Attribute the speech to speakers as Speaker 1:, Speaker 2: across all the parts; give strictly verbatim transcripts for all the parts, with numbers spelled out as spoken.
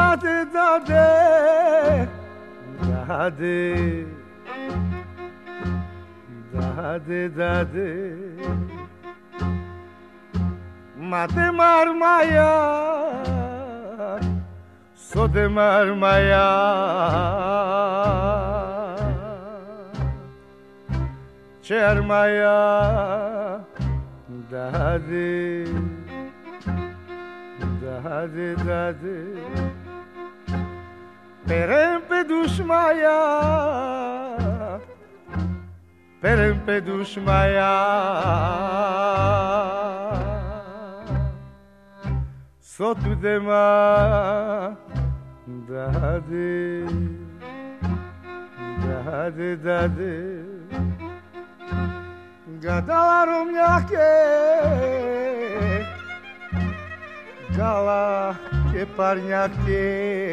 Speaker 1: Dade, dade, dade, dade, dade, mate marmaya, sode marmaya, çermaya, dade, dade, dade. Perempe dushmaya, perempe dushmaya, sotu dema, dade, dade, dade, gadalarom jake, gala ke parnjake.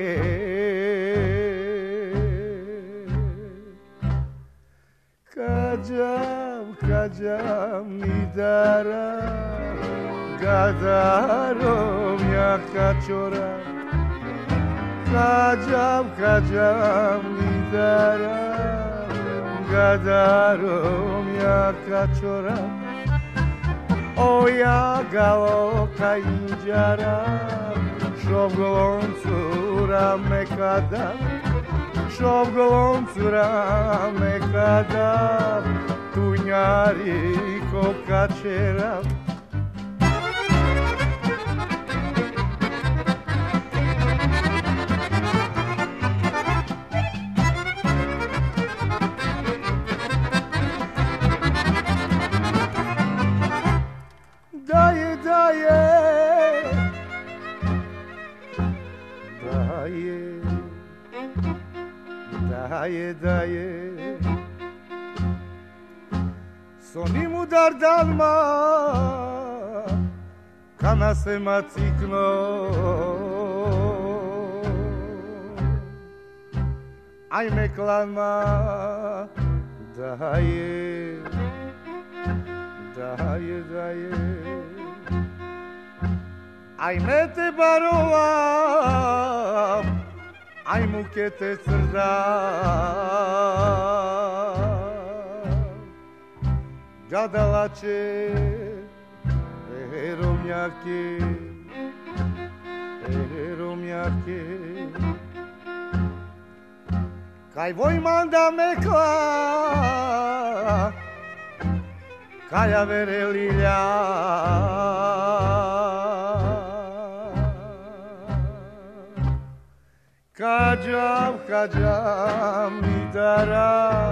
Speaker 1: Kađam, kađam mi dara, gadarom ja kačora. Kađam, kađam mi dara, gadarom ja kačora. O ja galo kainđara, šovgolom cura me kada. Šovgolom cura me kada, tunjari ko kačera. Daje, daje, daje, daje, daje, sonim udar dalma, kana se macikno. Ajme klanma, daje, daje, daje. Ajme te barova, ajmu ke te crda. Gadalače, romjake, romjake. Kaj vojmanda mekla, kaja verelilja. Kađam, kađam mi dara,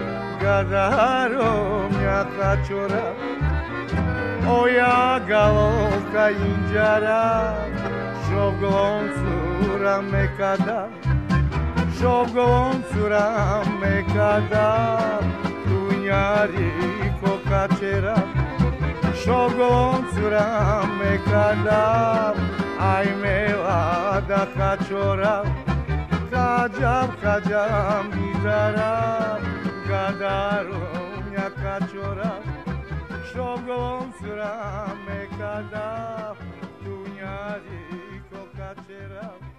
Speaker 1: gadarom ja kačora. O ja galovka inđara, šovgolom cura me kada. Šovgolom cura me kada, tunjari ko kačera. Šovgolom cura me kada, ajme lada kačora. Kađam, kađam gitara, gadarom ja kačora. Šovgolom cura me kada, tunjari ko kačera.